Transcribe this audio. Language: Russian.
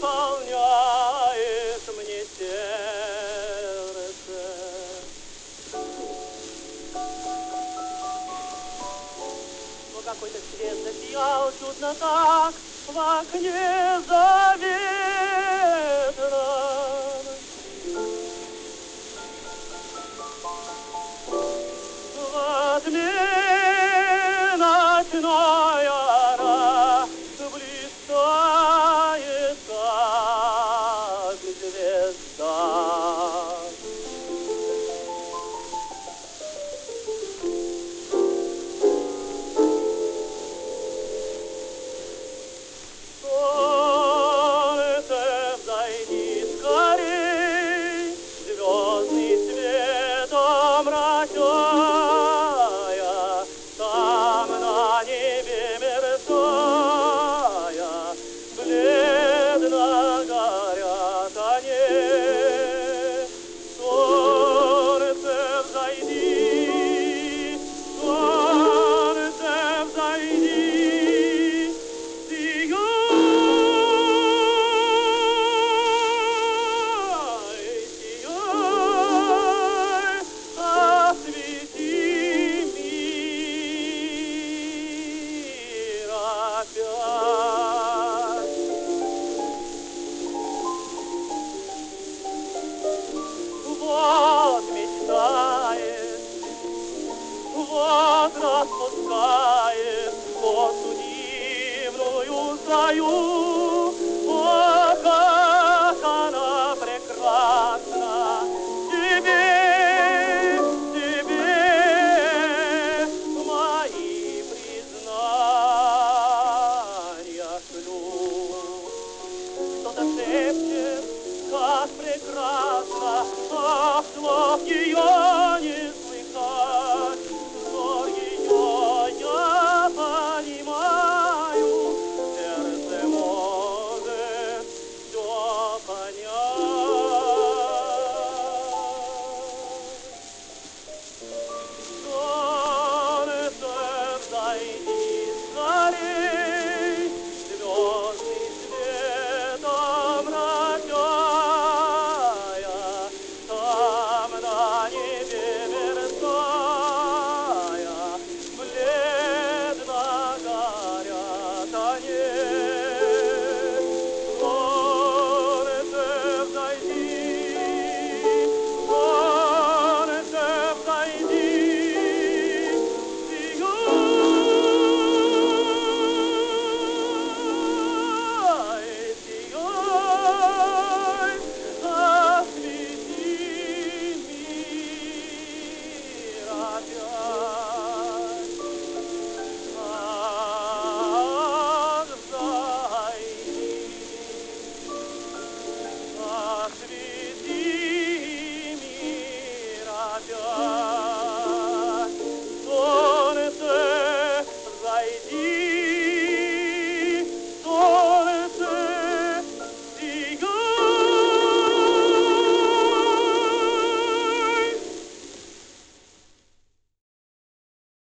наполняешь мне сердце. Но какой-то свет засиял чудно так в окне заветном. В тьме ночной она блистает, как звезда. Солнце взойди скорей, звездный свет омрачая, там на небе мерцая, бледно горят они. Солнце взойди, солнце взойди, вот мечтает, вот распускает косу дивную свою. О, как она прекрасна! Тебе мои признания шлю. Кто-то шепчет, как прекрасно, ах, слов ее не